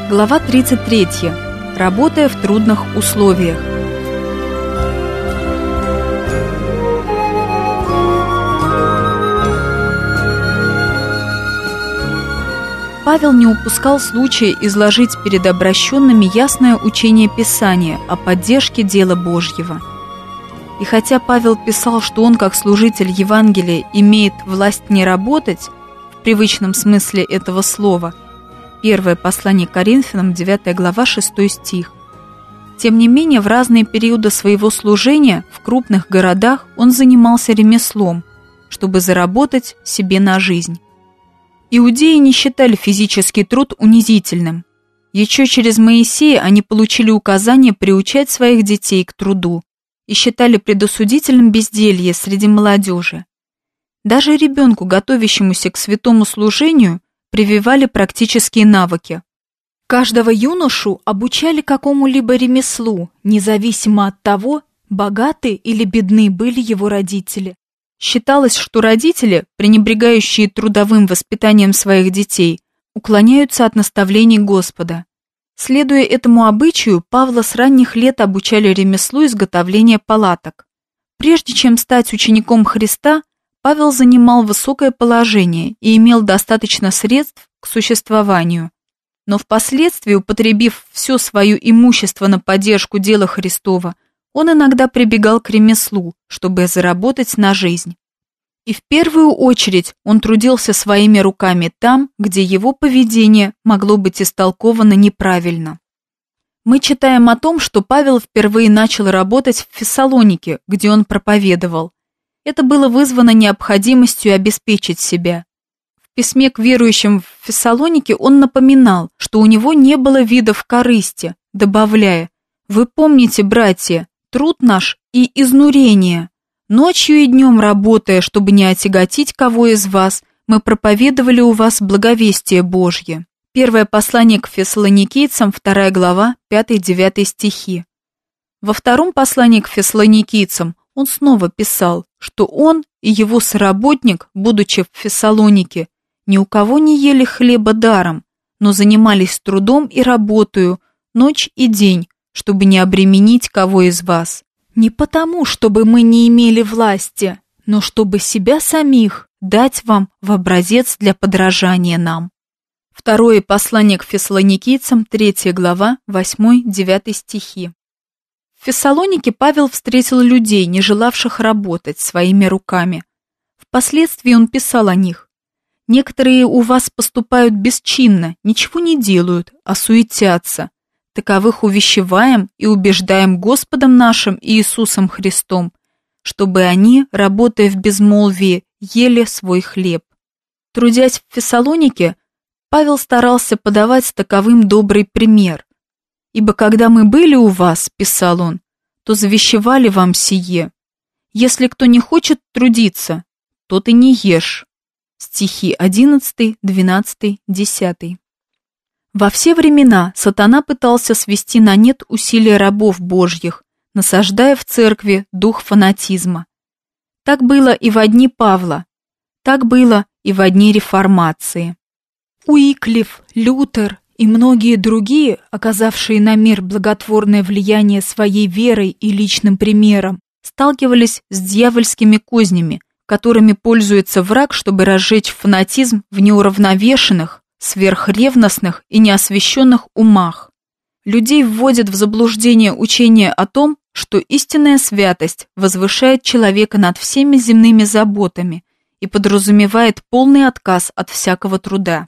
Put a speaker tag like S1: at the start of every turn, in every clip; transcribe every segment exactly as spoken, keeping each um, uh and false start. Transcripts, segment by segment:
S1: Глава тридцать третья. Работая в трудных условиях. Павел не упускал случая изложить перед обращенными ясное учение Писания о поддержке дела Божьего. И хотя Павел писал, что он, как служитель Евангелия, имеет власть не работать, в привычном смысле этого слова, первое послание к Коринфянам, девятая глава, шестой стих, тем не менее в разные периоды своего служения в крупных городах он занимался ремеслом, чтобы заработать себе на жизнь. Иудеи не считали физический труд унизительным. Еще через Моисея они получили указание приучать своих детей к труду и считали предосудительным безделье среди молодежи. Даже ребенку, готовящемуся к святому служению, прививали практические навыки. Каждого юношу обучали какому-либо ремеслу, независимо от того, богаты или бедны были его родители. Считалось, что родители, пренебрегающие трудовым воспитанием своих детей, уклоняются от наставлений Господа. Следуя этому обычаю, Павла с ранних лет обучали ремеслу изготовления палаток. Прежде чем стать учеником Христа, Павел занимал высокое положение и имел достаточно средств к существованию. Но впоследствии, употребив все свое имущество на поддержку дела Христова, он иногда прибегал к ремеслу, чтобы заработать на жизнь. И в первую очередь он трудился своими руками там, где его поведение могло быть истолковано неправильно. Мы читаем о том, что Павел впервые начал работать в Фессалонике, где он проповедовал. Это было вызвано необходимостью обеспечить себя. В письме к верующим в Фессалонике он напоминал, что у него не было видов корысти, добавляя: «Вы помните, братья, труд наш и изнурение. Ночью и днем работая, чтобы не отяготить кого из вас, мы проповедовали у вас благовестие Божье». Первое послание к фессалоникийцам, вторая глава, пятый-девятый стихи. Во втором послании к фессалоникийцам он снова писал, что он и его соработник, будучи в Фессалонике, ни у кого не ели хлеба даром, но занимались трудом и работою ночь и день, чтобы не обременить кого из вас. Не потому, чтобы мы не имели власти, но чтобы себя самих дать вам в образец для подражания нам. Второе послание к фессалоникийцам, третья глава, восьмой-девятый стихи. В Фессалонике Павел встретил людей, не желавших работать своими руками. Впоследствии он писал о них: «Некоторые у вас поступают бесчинно, ничего не делают, а суетятся. Таковых увещеваем и убеждаем Господом нашим Иисусом Христом, чтобы они, работая в безмолвии, ели свой хлеб». Трудясь в Фессалонике, Павел старался подавать таковым добрый пример. «Ибо когда мы были у вас, — писал он, — то завещевали вам сие. Если кто не хочет трудиться, тот и не ешь». Стихи одиннадцатый, двенадцатый, десятый. Во все времена сатана пытался свести на нет усилия рабов Божьих, насаждая в церкви дух фанатизма. Так было и во дни Павла, так было и во дни Реформации. Уиклиф, Лютер и многие другие, оказавшие на мир благотворное влияние своей верой и личным примером, сталкивались с дьявольскими кознями, которыми пользуется враг, чтобы разжечь фанатизм в неуравновешенных, сверхревностных и неосвященных умах. Людей вводят в заблуждение учение о том, что истинная святость возвышает человека над всеми земными заботами и подразумевает полный отказ от всякого труда.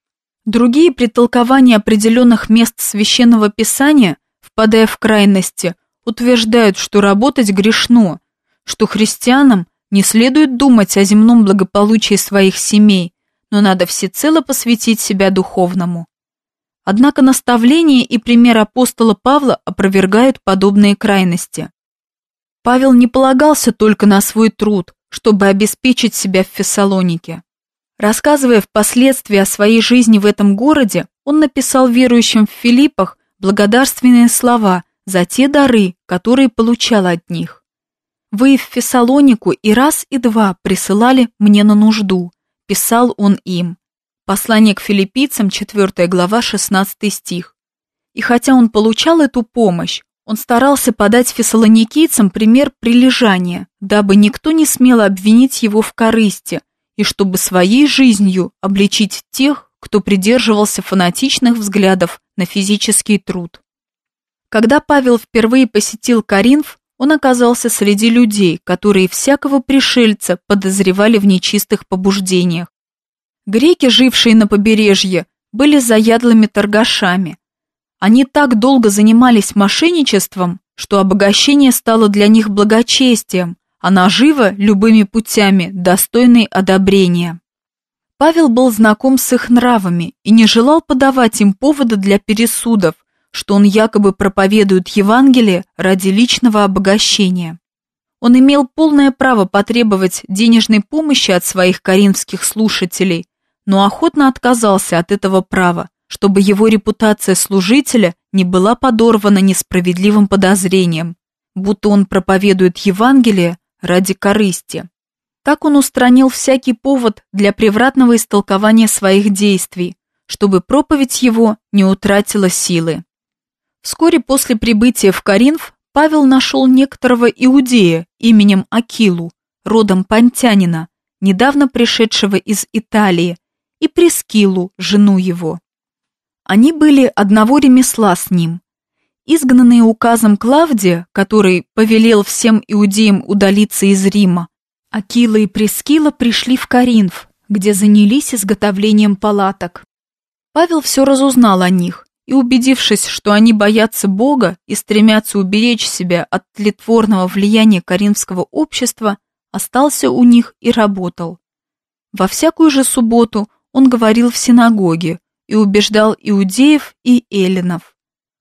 S1: Другие при толковании определенных мест Священного Писания, впадая в крайности, утверждают, что работать грешно, что христианам не следует думать о земном благополучии своих семей, но надо всецело посвятить себя духовному. Однако наставление и пример апостола Павла опровергают подобные крайности. Павел не полагался только на свой труд, чтобы обеспечить себя в Фессалонике. Рассказывая впоследствии о своей жизни в этом городе, он написал верующим в Филиппах благодарственные слова за те дары, которые получал от них. «Вы в Фессалонику и раз и два присылали мне на нужду», — писал он им. Послание к филиппийцам, четвёртая глава, шестнадцатый стих. И хотя он получал эту помощь, он старался подать фессалоникийцам пример прилежания, дабы никто не смел обвинить его в корысти, и чтобы своей жизнью обличить тех, кто придерживался фанатичных взглядов на физический труд. Когда Павел впервые посетил Коринф, он оказался среди людей, которые всякого пришельца подозревали в нечистых побуждениях. Греки, жившие на побережье, были заядлыми торгашами. Они так долго занимались мошенничеством, что обогащение стало для них благочестием, а нажива любыми путями достойной одобрения. Павел был знаком с их нравами и не желал подавать им повода для пересудов, что он якобы проповедует Евангелие ради личного обогащения. Он имел полное право потребовать денежной помощи от своих коринфских слушателей, но охотно отказался от этого права, чтобы его репутация служителя не была подорвана несправедливым подозрением, будто он проповедует Евангелие ради корысти. Так он устранил всякий повод для превратного истолкования своих действий, чтобы проповедь его не утратила силы. Вскоре после прибытия в Коринф Павел нашел некоторого иудея именем Акилу, родом понтянина, недавно пришедшего из Италии, и Прискилу, жену его. Они были одного ремесла с ним. Изгнанные указом Клавдия, который повелел всем иудеям удалиться из Рима, Акила и Прискила пришли в Коринф, где занялись изготовлением палаток. Павел все разузнал о них, и, убедившись, что они боятся Бога и стремятся уберечь себя от тлетворного влияния коринфского общества, остался у них и работал. Во всякую же субботу он говорил в синагоге и убеждал иудеев и эллинов.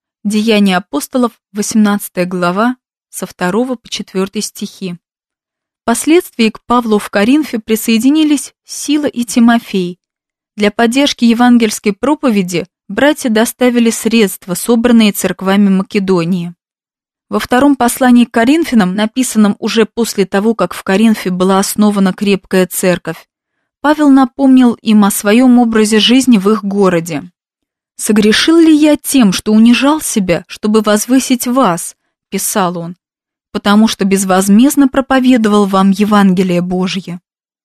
S1: Деяния апостолов, восемнадцатая глава, со второго по четвёртый стихи. Впоследствии к Павлу в Коринфе присоединились Сила и Тимофей. Для поддержки евангельской проповеди братья доставили средства, собранные церквами Македонии. Во втором послании к Коринфянам, написанном уже после того, как в Коринфе была основана крепкая церковь, Павел напомнил им о своем образе жизни в их городе. «Согрешил ли я тем, что унижал себя, чтобы возвысить вас?» – писал он, «потому что безвозмездно проповедовал вам Евангелие Божье.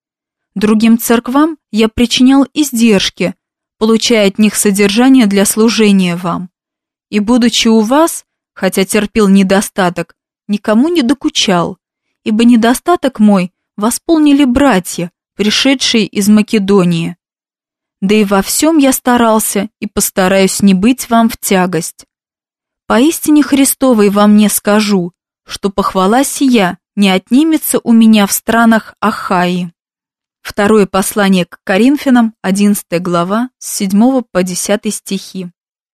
S1: Другим церквам я причинял издержки, получая от них содержание для служения вам. И, будучи у вас, хотя терпел недостаток, никому не докучал, ибо недостаток мой восполнили братья, пришедшие из Македонии. Да и во всем я старался и постараюсь не быть вам в тягость. Поистине Христовой вам не скажу, что похвала сия не отнимется у меня в странах Ахаи». Второе послание к Коринфянам, одиннадцатая глава, с седьмого по десятый стихи.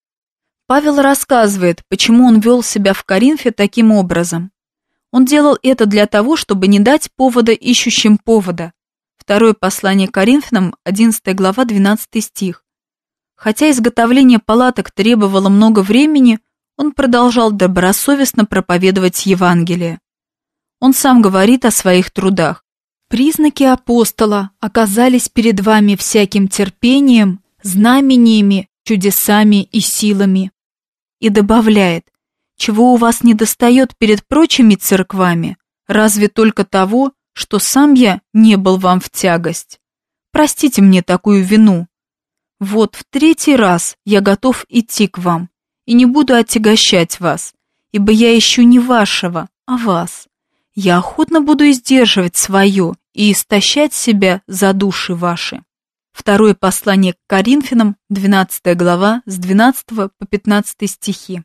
S1: Павел рассказывает, почему он вел себя в Коринфе таким образом. Он делал это для того, чтобы не дать повода ищущим повода. Второе послание к Коринфянам, одиннадцатая глава, двенадцатый стих. Хотя изготовление палаток требовало много времени, он продолжал добросовестно проповедовать Евангелие. Он сам говорит о своих трудах. «Признаки апостола оказались перед вами всяким терпением, знамениями, чудесами и силами». И добавляет: «Чего у вас недостает перед прочими церквами? Разве только того, что сам я не был вам в тягость. Простите мне такую вину. Вот в третий раз я готов идти к вам и не буду отягощать вас, ибо я ищу не вашего, а вас. Я охотно буду издерживать свое и истощать себя за души ваши». Второе послание к Коринфянам, двенадцатая глава, с двенадцатого по пятнадцатый стихи.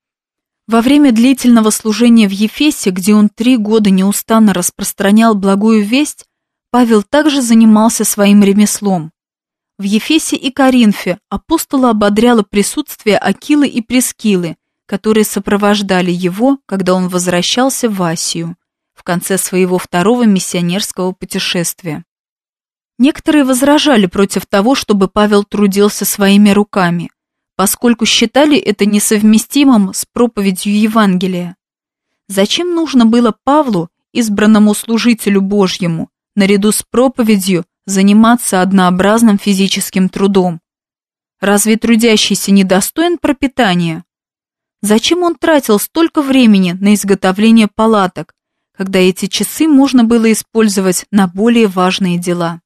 S1: Во время длительного служения в Ефесе, где он три года неустанно распространял благую весть, Павел также занимался своим ремеслом. В Ефесе и Коринфе апостола ободряло присутствие Акилы и Прискилы, которые сопровождали его, когда он возвращался в Асию, в конце своего второго миссионерского путешествия. Некоторые возражали против того, чтобы Павел трудился своими руками, поскольку считали это несовместимым с проповедью Евангелия. Зачем нужно было Павлу, избранному служителю Божьему, наряду с проповедью, заниматься однообразным физическим трудом. Разве трудящийся недостоин пропитания? Зачем он тратил столько времени на изготовление палаток, когда эти часы можно было использовать на более важные дела?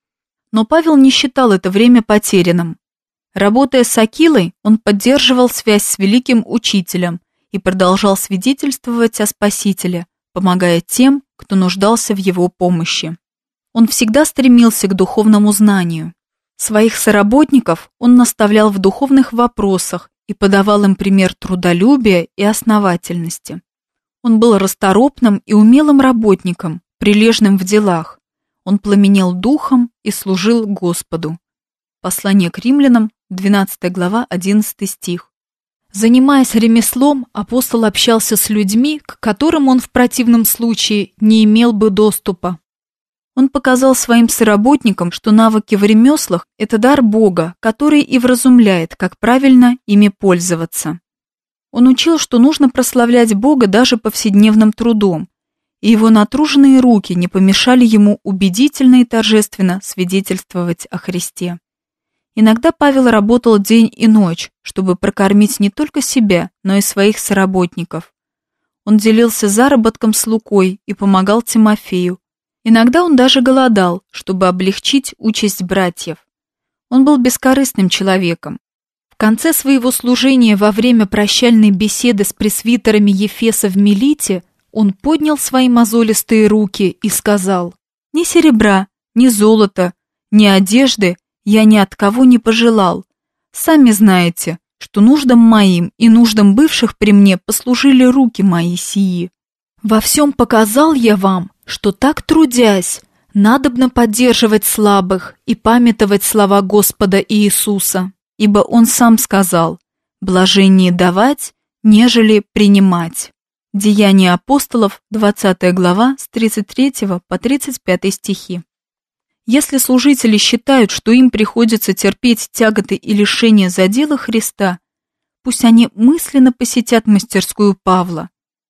S1: Но Павел не считал это время потерянным. Работая с Акилой, он поддерживал связь с великим учителем и продолжал свидетельствовать о Спасителе, помогая тем, кто нуждался в его помощи. Он всегда стремился к духовному знанию. Своих соработников он наставлял в духовных вопросах и подавал им пример трудолюбия и основательности. Он был расторопным и умелым работником, прилежным в делах. Он пламенел духом и служил Господу. Послание к римлянам, двенадцатая глава, одиннадцатый стих. Занимаясь ремеслом, апостол общался с людьми, к которым он в противном случае не имел бы доступа. Он показал своим соработникам, что навыки в ремеслах – это дар Бога, который и вразумляет, как правильно ими пользоваться. Он учил, что нужно прославлять Бога даже повседневным трудом, и его натруженные руки не помешали ему убедительно и торжественно свидетельствовать о Христе. Иногда Павел работал день и ночь, чтобы прокормить не только себя, но и своих соработников. Он делился заработком с Лукой и помогал Тимофею. Иногда он даже голодал, чтобы облегчить участь братьев. Он был бескорыстным человеком. В конце своего служения во время прощальной беседы с пресвитерами Ефеса в Милите он поднял свои мозолистые руки и сказал: «Ни серебра, ни золота, ни одежды я ни от кого не пожелал. Сами знаете, что нуждам моим и нуждам бывших при мне послужили руки мои сии. Во всем показал я вам, что так трудясь, надобно поддерживать слабых и памятовать слова Господа Иисуса, ибо Он сам сказал: блаженнее давать, нежели принимать». Деяния апостолов, двадцатая глава, с тридцать третьего по тридцать пятый стихи. Если служители считают, что им приходится терпеть тяготы и лишения за дело Христа, пусть они мысленно посетят мастерскую Павла.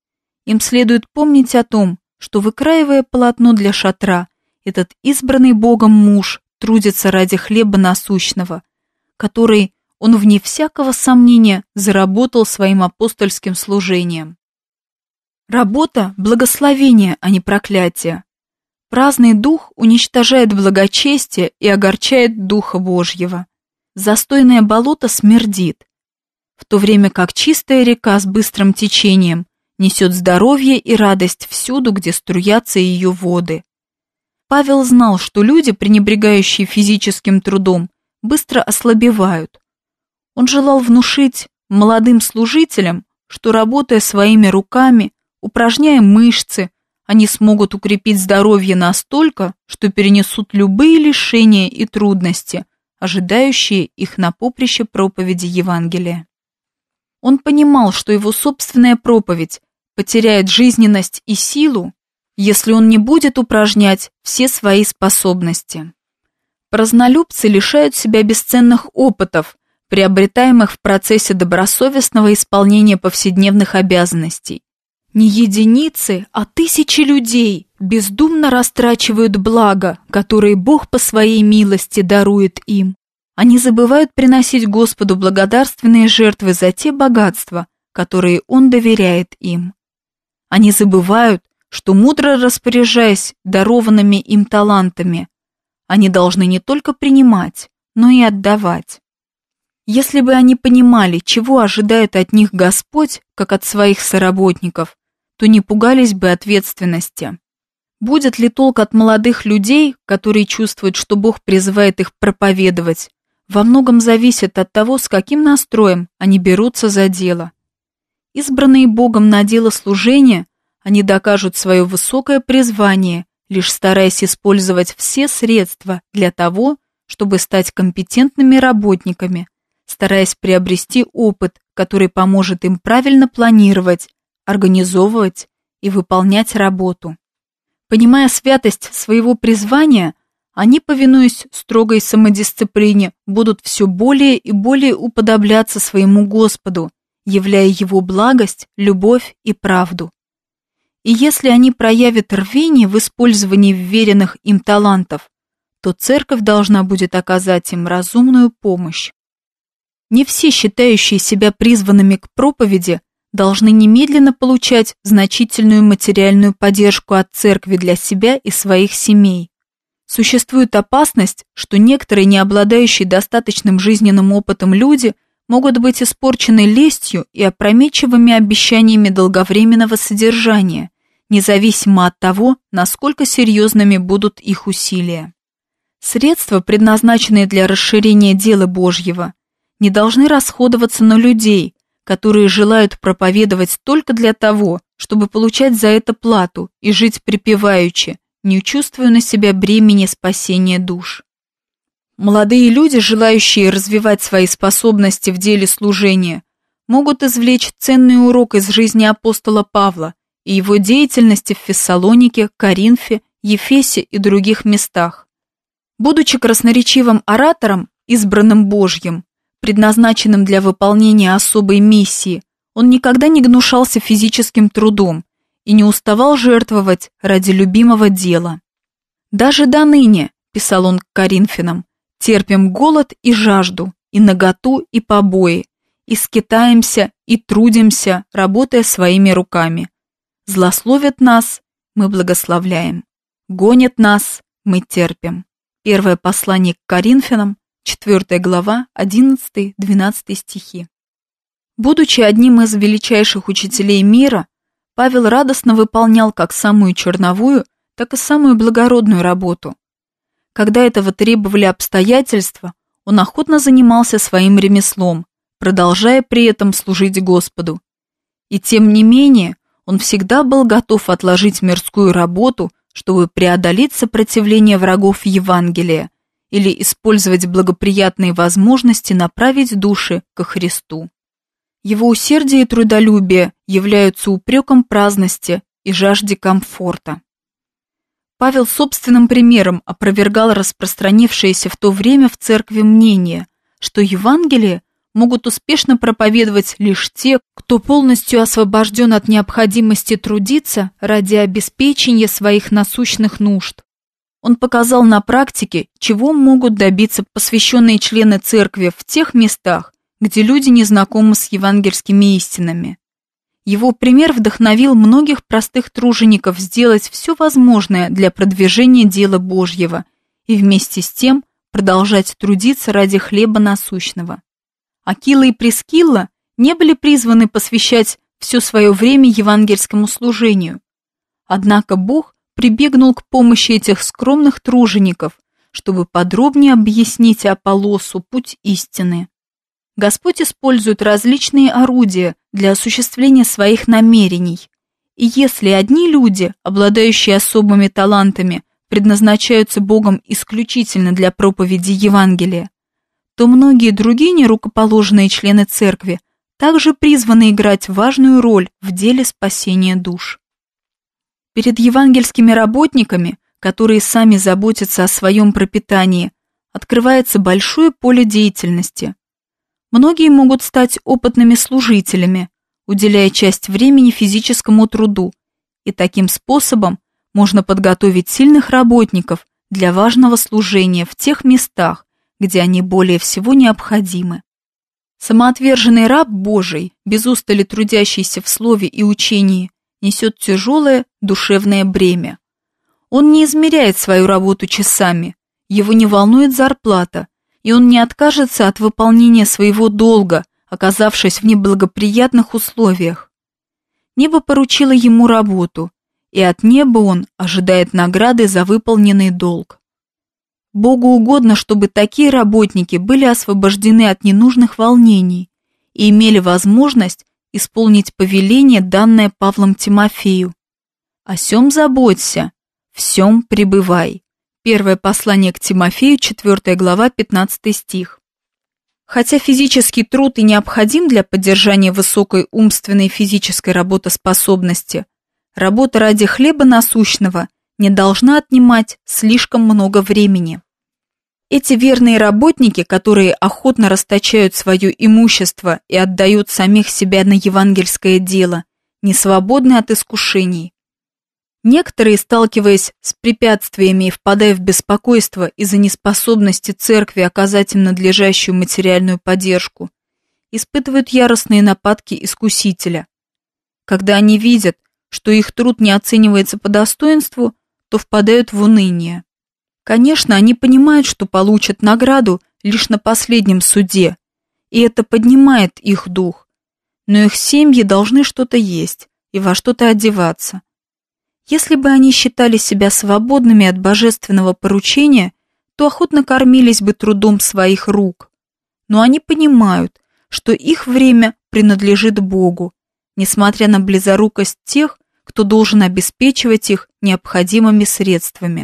S1: Им следует помнить о том, что, выкраивая полотно для шатра, этот избранный Богом муж трудится ради хлеба насущного, который он, вне всякого сомнения, заработал своим апостольским служением. Работа – благословение, а не проклятие. Праздный дух уничтожает благочестие и огорчает Духа Божьего. Застойное болото смердит, в то время как чистая река с быстрым течением несет здоровье и радость всюду, где струятся ее воды. Павел знал, что люди, пренебрегающие физическим трудом, быстро ослабевают. Он желал внушить молодым служителям, что, работая своими руками, упражняя мышцы, они смогут укрепить здоровье настолько, что перенесут любые лишения и трудности, ожидающие их на поприще проповеди Евангелия. Он понимал, что его собственная проповедь потеряет жизненность и силу, если он не будет упражнять все свои способности. Празднолюбцы лишают себя бесценных опытов, приобретаемых в процессе добросовестного исполнения повседневных обязанностей. Не единицы, а тысячи людей бездумно растрачивают блага, которые Бог по своей милости дарует им. Они забывают приносить Господу благодарственные жертвы за те богатства, которые Он доверяет им. Они забывают, что, мудро распоряжаясь дарованными им талантами, они должны не только принимать, но и отдавать. Если бы они понимали, чего ожидает от них Господь, как от своих соработников, то не пугались бы ответственности. Будет ли толк от молодых людей, которые чувствуют, что Бог призывает их проповедовать, во многом зависит от того, с каким настроем они берутся за дело. Избранные Богом на дело служения, они докажут свое высокое призвание, лишь стараясь использовать все средства для того, чтобы стать компетентными работниками, стараясь приобрести опыт, который поможет им правильно планировать, организовывать и выполнять работу. Понимая святость своего призвания, они, повинуясь строгой самодисциплине, будут все более и более уподобляться своему Господу, являя Его благость, любовь и правду. И если они проявят рвение в использовании вверенных им талантов, то церковь должна будет оказать им разумную помощь. Не все, считающие себя призванными к проповеди, должны немедленно получать значительную материальную поддержку от церкви для себя и своих семей. Существует опасность, что некоторые, не обладающие достаточным жизненным опытом люди, могут быть испорчены лестью и опрометчивыми обещаниями долговременного содержания, независимо от того, насколько серьезными будут их усилия. Средства, предназначенные для расширения дела Божьего, не должны расходоваться на людей, которые желают проповедовать только для того, чтобы получать за это плату и жить припеваючи, не чувствуя на себя бремени спасения душ. Молодые люди, желающие развивать свои способности в деле служения, могут извлечь ценный урок из жизни апостола Павла и его деятельности в Фессалонике, Коринфе, Ефесе и других местах. Будучи красноречивым оратором, избранным Божьим, предназначенным для выполнения особой миссии, он никогда не гнушался физическим трудом и не уставал жертвовать ради любимого дела. «Даже до ныне», – писал он к Коринфянам, – «терпим голод и жажду, и наготу, и побои, и скитаемся, и трудимся, работая своими руками. Злословят нас, мы благословляем, гонят нас, мы терпим». Первое послание к Коринфянам, четвёртая глава, одиннадцатый-двенадцатый стихи. Будучи одним из величайших учителей мира, Павел радостно выполнял как самую черновую, так и самую благородную работу. Когда этого требовали обстоятельства, он охотно занимался своим ремеслом, продолжая при этом служить Господу. И тем не менее, он всегда был готов отложить мирскую работу, чтобы преодолеть сопротивление врагов Евангелия или использовать благоприятные возможности направить души ко Христу. Его усердие и трудолюбие являются упреком праздности и жажде комфорта. Павел собственным примером опровергал распространившееся в то время в церкви мнение, что Евангелие могут успешно проповедовать лишь те, кто полностью освобожден от необходимости трудиться ради обеспечения своих насущных нужд. Он показал на практике, чего могут добиться посвященные члены церкви в тех местах, где люди не знакомы с евангельскими истинами. Его пример вдохновил многих простых тружеников сделать все возможное для продвижения дела Божьего и вместе с тем продолжать трудиться ради хлеба насущного. Акила и Прискилла не были призваны посвящать все свое время евангельскому служению. Однако Бог прибегнул к помощи этих скромных тружеников, чтобы подробнее объяснить Аполлосу путь истины. Господь использует различные орудия для осуществления своих намерений, и если одни люди, обладающие особыми талантами, предназначаются Богом исключительно для проповеди Евангелия, то многие другие нерукоположенные члены церкви также призваны играть важную роль в деле спасения душ. Перед евангельскими работниками, которые сами заботятся о своем пропитании, открывается большое поле деятельности. Многие могут стать опытными служителями, уделяя часть времени физическому труду, и таким способом можно подготовить сильных работников для важного служения в тех местах, где они более всего необходимы. Самоотверженный раб Божий, без устали трудящийся в слове и учении, несет тяжелое душевное бремя. Он не измеряет свою работу часами, его не волнует зарплата, и он не откажется от выполнения своего долга, оказавшись в неблагоприятных условиях. Небо поручило ему работу, и от неба он ожидает награды за выполненный долг. Богу угодно, чтобы такие работники были освобождены от ненужных волнений и имели возможность исполнить повеление, данное Павлом Тимофею. «О сем заботься, в сем пребывай». Первое послание к Тимофею, четвёртая глава, пятнадцатый стих. Хотя физический труд и необходим для поддержания высокой умственной и физической работоспособности, работа ради хлеба насущного не должна отнимать слишком много времени. Эти верные работники, которые охотно расточают свое имущество и отдают самих себя на евангельское дело, не свободны от искушений. Некоторые, сталкиваясь с препятствиями и впадая в беспокойство из-за неспособности церкви оказать им надлежащую материальную поддержку, испытывают яростные нападки искусителя. Когда они видят, что их труд не оценивается по достоинству, то впадают в уныние. Конечно, они понимают, что получат награду лишь на последнем суде, и это поднимает их дух, но их семьи должны что-то есть и во что-то одеваться. Если бы они считали себя свободными от божественного поручения, то охотно кормились бы трудом своих рук. Но они понимают, что их время принадлежит Богу, несмотря на близорукость тех, кто должен обеспечивать их необходимыми средствами.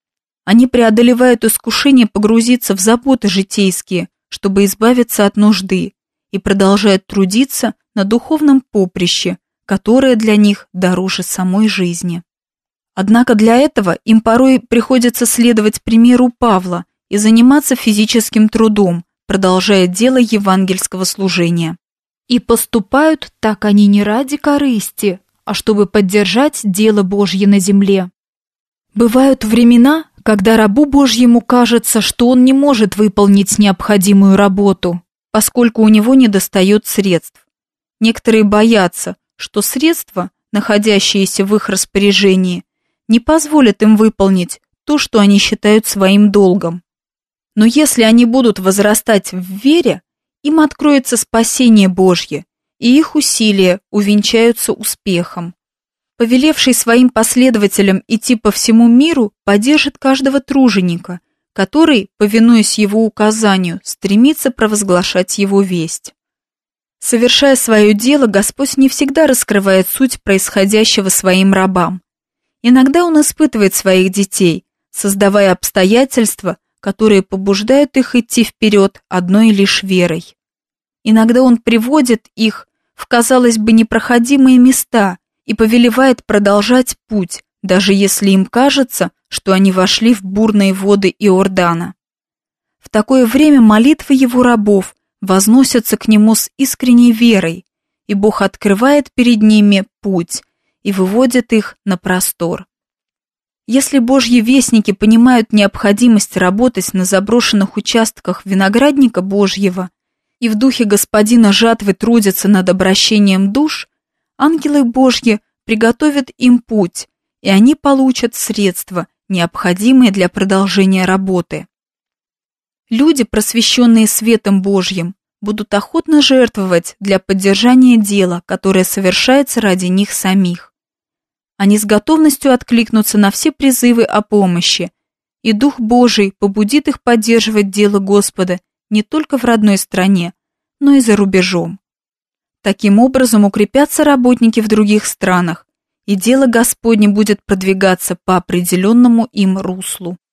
S1: Они преодолевают искушение погрузиться в заботы житейские, чтобы избавиться от нужды, и продолжают трудиться на духовном поприще, которое для них дороже самой жизни. Однако для этого им порой приходится следовать примеру Павла и заниматься физическим трудом, продолжая дело евангельского служения. И поступают так они не ради корысти, а чтобы поддержать дело Божье на земле. Бывают времена, когда рабу Божьему кажется, что он не может выполнить необходимую работу, поскольку у него недостает средств. Некоторые боятся, что средства, находящиеся в их распоряжении, не позволят им выполнить то, что они считают своим долгом. Но если они будут возрастать в вере, им откроется спасение Божье, и их усилия увенчаются успехом. Повелевший своим последователям идти по всему миру, поддержит каждого труженика, который, повинуясь его указанию, стремится провозглашать его весть. Совершая свое дело, Господь не всегда раскрывает суть происходящего своим рабам. Иногда Он испытывает своих детей, создавая обстоятельства, которые побуждают их идти вперед одной лишь верой. Иногда Он приводит их в, казалось бы, непроходимые места и повелевает продолжать путь, даже если им кажется, что они вошли в бурные воды Иордана. В такое время молитвы Его рабов возносятся к Нему с искренней верой, и Бог открывает перед ними путь и выводит их на простор. Если Божьи вестники понимают необходимость работать на заброшенных участках виноградника Божьего и в духе Господина жатвы трудятся над обращением душ, ангелы Божьи приготовят им путь, и они получат средства, необходимые для продолжения работы. Люди, просвещенные светом Божьим, будут охотно жертвовать для поддержания дела, которое совершается ради них самих. Они с готовностью откликнутся на все призывы о помощи, и Дух Божий побудит их поддерживать дело Господа не только в родной стране, но и за рубежом. Таким образом укрепятся работники в других странах, и дело Господне будет продвигаться по определенному им руслу.